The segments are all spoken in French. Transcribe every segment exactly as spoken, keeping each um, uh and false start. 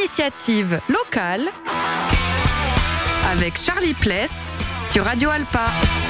initiative locale avec Charlie Pless sur Radio Alpa.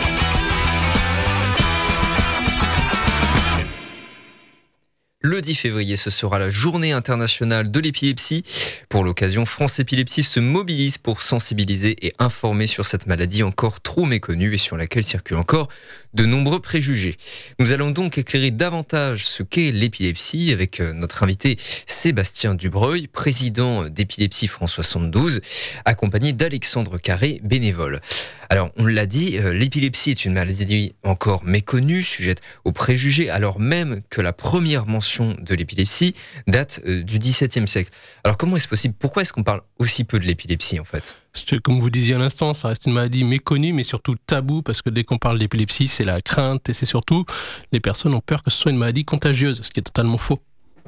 Le dix février, ce sera la journée internationale de l'épilepsie. Pour l'occasion, France Épilepsie se mobilise pour sensibiliser et informer sur cette maladie encore trop méconnue et sur laquelle circulent encore de nombreux préjugés. Nous allons donc éclairer davantage ce qu'est l'épilepsie avec notre invité Sébastien Dubreuil, président d'Épilepsie France soixante-douze, accompagné d'Alexandre Carré, bénévole. Alors, on l'a dit, l'épilepsie est une maladie encore méconnue, sujette aux préjugés, alors même que la première mention de l'épilepsie date du dix-septième siècle. Alors, comment est-ce possible ? Pourquoi est-ce qu'on parle aussi peu de l'épilepsie, en fait ? Parce que, comme vous disiez à l'instant, ça reste une maladie méconnue, mais surtout taboue, parce que dès qu'on parle d'épilepsie, c'est la crainte, et c'est surtout, les personnes ont peur que ce soit une maladie contagieuse, ce qui est totalement faux.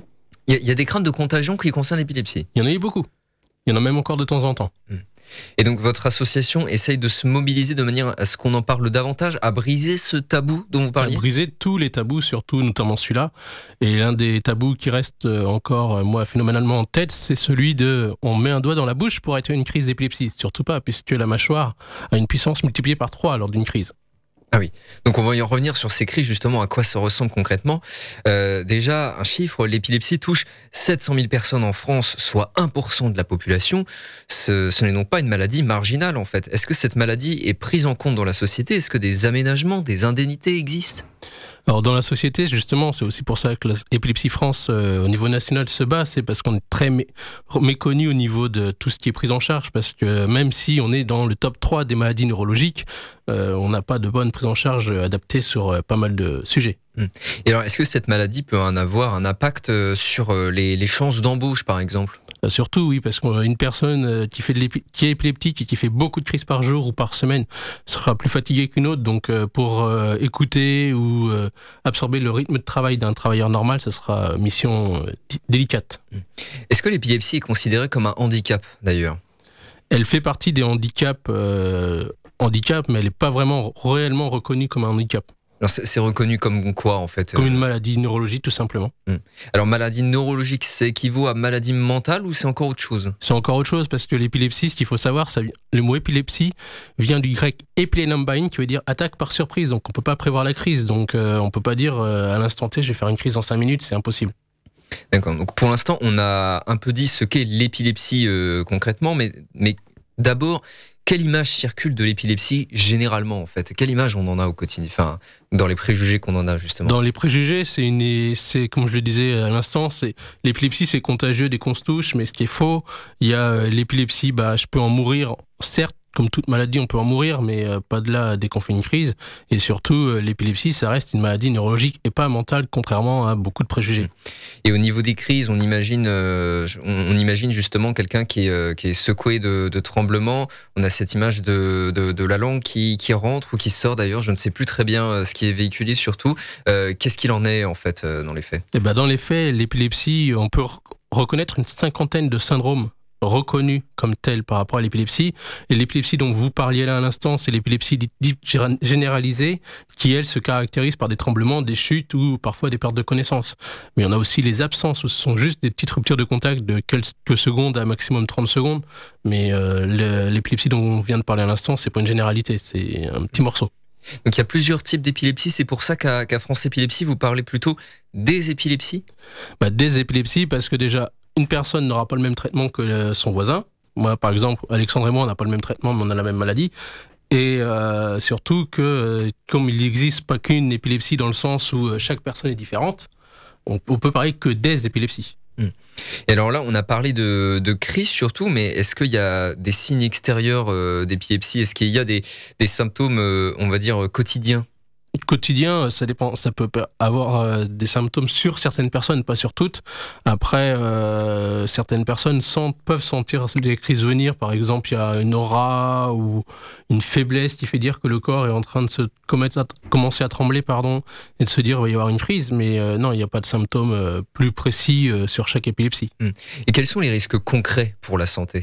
Il y, y a des craintes de contagion qui concernent l'épilepsie ? Il y en a eu beaucoup. Il y en a même encore de temps en temps. Mmh. Et donc votre association essaye de se mobiliser de manière à ce qu'on en parle davantage, à briser ce tabou dont vous parliez ? À briser tous les tabous, surtout notamment celui-là. Et l'un des tabous qui reste encore, moi, phénoménalement en tête, c'est celui de on met un doigt dans la bouche pour arrêter une crise d'épilepsie. Surtout pas, puisque la mâchoire a une puissance multipliée par trois lors d'une crise. Ah oui, donc on va y revenir sur ces crises, justement, à quoi ça ressemble concrètement. Euh, déjà, un chiffre, l'épilepsie touche sept cent mille personnes en France, soit un pour cent de la population. Ce, ce n'est donc pas une maladie marginale, en fait. Est-ce que cette maladie est prise en compte dans la société ? Est-ce que des aménagements, des indemnités existent ? Alors dans la société, justement, c'est aussi pour ça que l'Épilepsie France, euh, au niveau national, se bat. C'est parce qu'on est très mé- méconnu au niveau de tout ce qui est pris en charge. Parce que même si on est dans le top trois des maladies neurologiques, euh, on n'a pas de bonne prise en charge adaptée sur euh, pas mal de sujets. Et alors, est-ce que cette maladie peut en avoir un impact sur les, les chances d'embauche, par exemple ? Euh, surtout, oui, parce qu'une personne qui, fait de l'épi- qui est épileptique et qui fait beaucoup de crises par jour ou par semaine sera plus fatiguée qu'une autre. Donc, euh, pour euh, écouter ou euh, absorber le rythme de travail d'un travailleur normal, ça sera mission euh, d- délicate. Est-ce que l'épilepsie est considérée comme un handicap, d'ailleurs ? Elle fait partie des handicaps, euh, handicap, mais elle n'est pas vraiment réellement reconnue comme un handicap. Alors c'est, c'est reconnu comme quoi, en fait ? Comme une maladie neurologique, tout simplement. Alors maladie neurologique, ça équivaut à maladie mentale ou c'est encore autre chose ? C'est encore autre chose, parce que l'épilepsie, ce qu'il faut savoir, ça, le mot épilepsie vient du grec epleinombain, qui veut dire attaque par surprise. Donc on ne peut pas prévoir la crise. Donc euh, on ne peut pas dire euh, à l'instant T, je vais faire une crise en cinq minutes, c'est impossible. D'accord, donc pour l'instant, on a un peu dit ce qu'est l'épilepsie euh, concrètement, mais, mais d'abord, quelle image circule de l'épilepsie généralement, en fait ? Quelle image on en a au quotidien ? Enfin, dans les préjugés qu'on en a, justement. Dans les préjugés, c'est, une, c'est comme je le disais à l'instant, c'est, l'épilepsie, c'est contagieux dès qu'on se touche, mais ce qui est faux, il y a euh, l'épilepsie, bah, je peux en mourir, certes, comme toute maladie, on peut en mourir, mais euh, pas de là dès qu'on fait une crise. Et surtout, euh, l'épilepsie, ça reste une maladie neurologique et pas mentale, contrairement à beaucoup de préjugés. Et au niveau des crises, on imagine, euh, on, on imagine justement quelqu'un qui est, euh, qui est secoué de, de tremblements. On a cette image de, de, de la langue qui, qui rentre ou qui sort d'ailleurs. Je ne sais plus très bien euh, ce qui est véhiculé surtout. Euh, qu'est-ce qu'il en est en fait euh, dans les faits ? Et ben, dans les faits, l'épilepsie, on peut r- reconnaître une cinquantaine de syndromes reconnus comme tels par rapport à l'épilepsie. Et l'épilepsie dont vous parliez là à l'instant, c'est l'épilepsie dite généralisée, qui elle se caractérise par des tremblements, des chutes ou parfois des pertes de connaissance. Mais on a aussi les absences, où ce sont juste des petites ruptures de contact de quelques secondes à maximum trente secondes. Mais euh, le, l'épilepsie dont on vient de parler à l'instant, c'est pas une généralité, c'est un petit morceau. Donc il y a plusieurs types d'épilepsie, c'est pour ça qu'à, qu'à France Épilepsie, vous parlez plutôt des épilepsies ? Bah, des épilepsies, parce que déjà, une personne n'aura pas le même traitement que son voisin. Moi, par exemple, Alexandre et moi, on n'a pas le même traitement, mais on a la même maladie. Et euh, surtout que, comme il n'existe pas qu'une épilepsie dans le sens où chaque personne est différente, on, on peut parler que des épilepsies. Et alors là, on a parlé de, de crise surtout, mais est-ce qu'il y a des signes extérieurs euh, d'épilepsie ? Est-ce qu'il y a des, des symptômes, euh, on va dire, quotidiens ? Quotidien, ça dépend, ça peut avoir euh, des symptômes sur certaines personnes, pas sur toutes. Après, euh, certaines personnes sentent, peuvent sentir des crises venir. Par exemple, il y a une aura ou une faiblesse qui fait dire que le corps est en train de se commettre, commencer à trembler, pardon, et de se dire qu'il va y avoir une crise. Mais euh, non, il n'y a pas de symptômes euh, plus précis euh, sur chaque épilepsie. Et quels sont les risques concrets pour la santé ?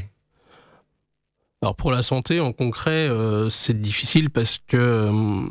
Alors pour la santé, en concret, euh, c'est difficile parce que euh,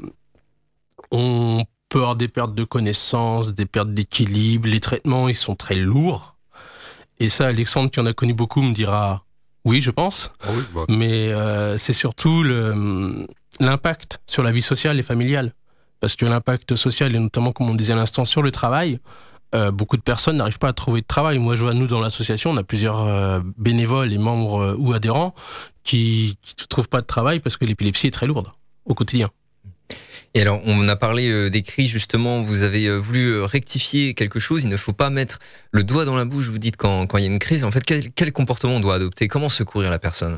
on peut avoir des pertes de connaissances, des pertes d'équilibre. Les traitements, ils sont très lourds. Et ça, Alexandre, qui en a connu beaucoup, me dira oui, je pense. Ah oui, bah. Mais euh, c'est surtout le, l'impact sur la vie sociale et familiale. Parce que l'impact social, et notamment, comme on disait à l'instant, sur le travail, euh, beaucoup de personnes n'arrivent pas à trouver de travail. Moi, je vois, nous, dans l'association, on a plusieurs euh, bénévoles et membres euh, ou adhérents qui ne trouvent pas de travail parce que l'épilepsie est très lourde au quotidien. Et alors, on a parlé euh, des crises, justement, vous avez euh, voulu euh, rectifier quelque chose, il ne faut pas mettre le doigt dans la bouche, vous dites, quand, quand il y a une crise. En fait, quel, quel comportement on doit adopter? Comment secourir la personne?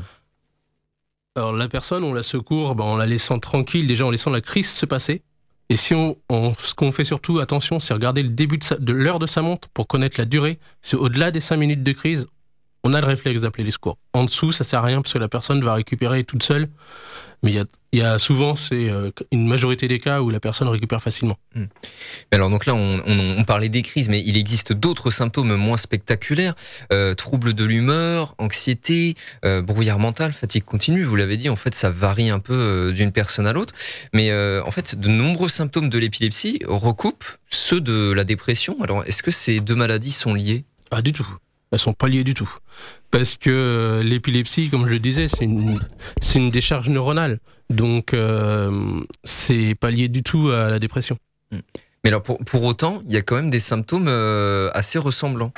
Alors, la personne, on la secourt ben, en la laissant tranquille, déjà en laissant la crise se passer. Et si on, on, ce qu'on fait surtout, attention, c'est regarder le début de, sa, de l'heure de sa montre pour connaître la durée. C'est au-delà des cinq minutes de crise, on a le réflexe d'appeler les secours. En dessous, ça sert à rien parce que la personne va récupérer toute seule. Mais il y a, il y a souvent, c'est euh, une majorité des cas où la personne récupère facilement. Mmh. Alors donc là, on, on, on parlait des crises, mais il existe d'autres symptômes moins spectaculaires. Euh, troubles de l'humeur, anxiété, euh, brouillard mental, fatigue continue. Vous l'avez dit, en fait, ça varie un peu euh, d'une personne à l'autre. Mais euh, en fait, de nombreux symptômes de l'épilepsie recoupent ceux de la dépression. Alors, est-ce que ces deux maladies sont liées? Pas du tout. Elles sont pas liées du tout. Parce que euh, l'épilepsie, comme je le disais, c'est une, c'est une décharge neuronale. Donc, euh, c'est pas lié du tout à la dépression. Mais alors, pour, pour autant, il y a quand même des symptômes euh, assez ressemblants.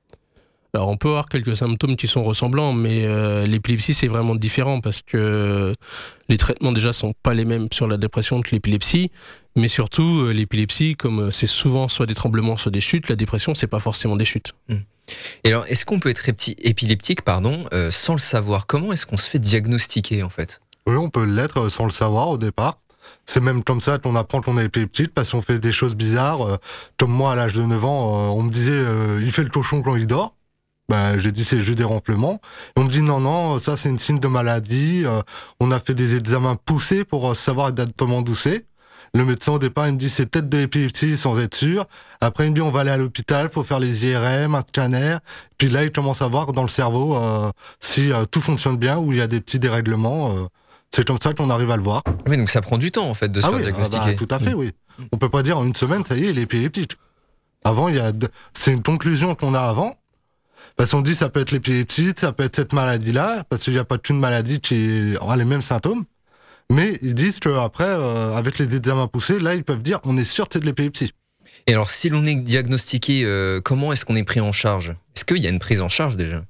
Alors, on peut avoir quelques symptômes qui sont ressemblants, mais euh, l'épilepsie, c'est vraiment différent parce que les traitements, déjà, sont pas les mêmes sur la dépression que l'épilepsie. Mais surtout, euh, l'épilepsie, comme c'est souvent soit des tremblements, soit des chutes, la dépression, c'est pas forcément des chutes. Mmh. Et alors, est-ce qu'on peut être épileptique, pardon, euh, sans le savoir? Comment est-ce qu'on se fait diagnostiquer, en fait? Oui, on peut l'être sans le savoir au départ. C'est même comme ça qu'on apprend qu'on est épileptique parce qu'on fait des choses bizarres. Euh, comme moi, à l'âge de neuf ans, euh, on me disait euh, il fait le cochon quand il dort. Ben, j'ai dit c'est juste des ronflements. Et on me dit non, non, ça c'est une signe de maladie. Euh, on a fait des examens poussés pour euh, savoir exactement d'où c'est. Le médecin au départ il me dit c'est peut-être de l'épilepsie sans être sûr. Après il me dit on va aller à l'hôpital, faut faire les I R M, un scanner. Puis là il commence à voir dans le cerveau euh, si euh, tout fonctionne bien ou il y a des petits dérèglements. Euh, c'est comme ça qu'on arrive à le voir. Oui, donc ça prend du temps en fait de se ah faire oui, diagnostiquer. Ah bah, tout à fait, mmh. oui. On peut pas dire en une semaine ça y est il est épileptique. Avant il y a, de... c'est une conclusion qu'on a avant. Parce qu'on dit ça peut être l'épilepsie, ça peut être cette maladie-là, parce qu'il n'y a pas qu'une maladie qui aura les mêmes symptômes. Mais ils disent qu'après, euh, avec les examens poussés, là, ils peuvent dire on est sûr que c'est de l'épilepsie. Et alors, si l'on est diagnostiqué, euh, comment est-ce qu'on est pris en charge? Est-ce qu'il y a une prise en charge déjà?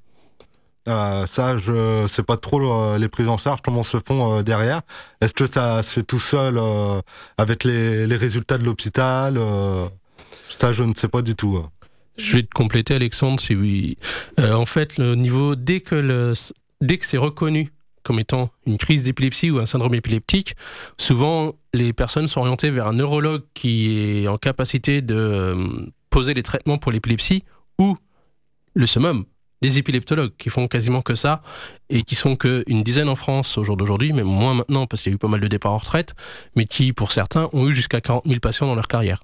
euh, Ça, je sais pas trop euh, les prises en charge, comment se font euh, derrière. Est-ce que ça se fait tout seul euh, avec les, les résultats de l'hôpital euh, Ça, je ne sais pas du tout. Euh. Je vais te compléter, Alexandre, si oui. Euh, en fait, le niveau, dès que, le, dès que c'est reconnu comme étant une crise d'épilepsie ou un syndrome épileptique, souvent les personnes sont orientées vers un neurologue qui est en capacité de euh, poser les traitements pour l'épilepsie ou le summum, les épileptologues qui font quasiment que ça et qui sont qu'une dizaine en France au jour d'aujourd'hui, même moins maintenant parce qu'il y a eu pas mal de départs en retraite, mais qui pour certains ont eu jusqu'à quarante mille patients dans leur carrière.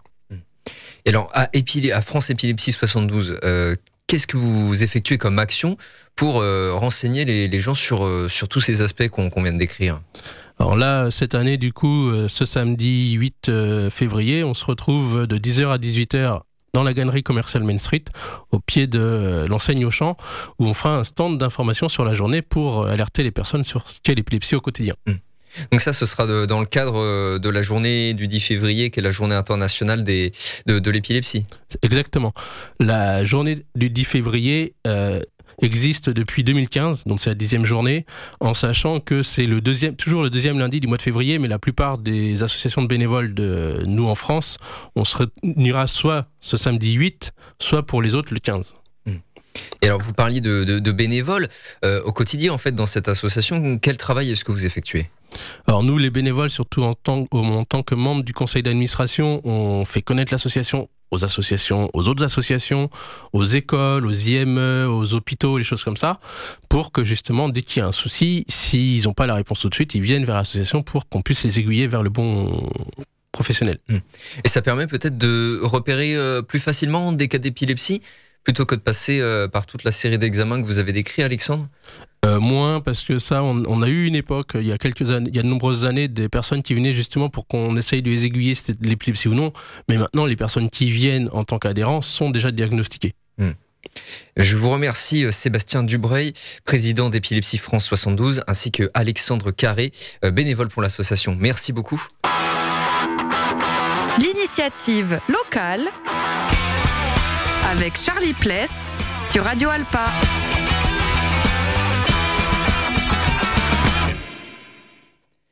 Et alors, à, Épilé, à France Épilepsie soixante-douze, euh, qu'est-ce que vous effectuez comme action pour euh, renseigner les, les gens sur, euh, sur tous ces aspects qu'on, qu'on vient de décrire? Alors là, cette année, du coup, ce samedi huit février, on se retrouve de dix heures à dix-huit heures dans la galerie commerciale Main Street, au pied de l'enseigne Auchan, où on fera un stand d'information sur la journée pour alerter les personnes sur ce qu'est l'épilepsie au quotidien. Mmh. Donc ça, ce sera de, dans le cadre de la journée du dix février, qui est la journée internationale des, de, de l'épilepsie. Exactement. La journée du dix février euh, existe depuis deux mille quinze, donc c'est la dixième journée, en sachant que c'est le deuxième, toujours le deuxième lundi du mois de février, mais la plupart des associations de bénévoles de nous en France, on se réunira soit ce samedi huit, soit pour les autres le quinze. Et alors, vous parliez de, de, de bénévoles. Euh, au quotidien, en fait, dans cette association, quel travail est-ce que vous effectuez? Alors nous, les bénévoles, surtout en tant, en tant que membres du conseil d'administration, on fait connaître l'association aux associations, aux autres associations, aux écoles, aux I M E, aux hôpitaux, les choses comme ça, pour que justement, dès qu'il y a un souci, s'ils n'ont pas la réponse tout de suite, ils viennent vers l'association pour qu'on puisse les aiguiller vers le bon professionnel. Et ça permet peut-être de repérer euh, plus facilement des cas d'épilepsie, plutôt que de passer euh, par toute la série d'examens que vous avez décrits, Alexandre? Euh, moins, parce que ça, on, on a eu une époque, il y a quelques années, il y a de nombreuses années, des personnes qui venaient justement pour qu'on essaye de les aiguiller si c'était de l'épilepsie ou non. Mais maintenant, les personnes qui viennent en tant qu'adhérents sont déjà diagnostiquées. Mmh. Je vous remercie Sébastien Dubreuil, président d'Épilepsie France soixante-douze, ainsi que Alexandre Carré, bénévole pour l'association. Merci beaucoup. L'initiative locale avec Charlie Pless sur Radio Alpa.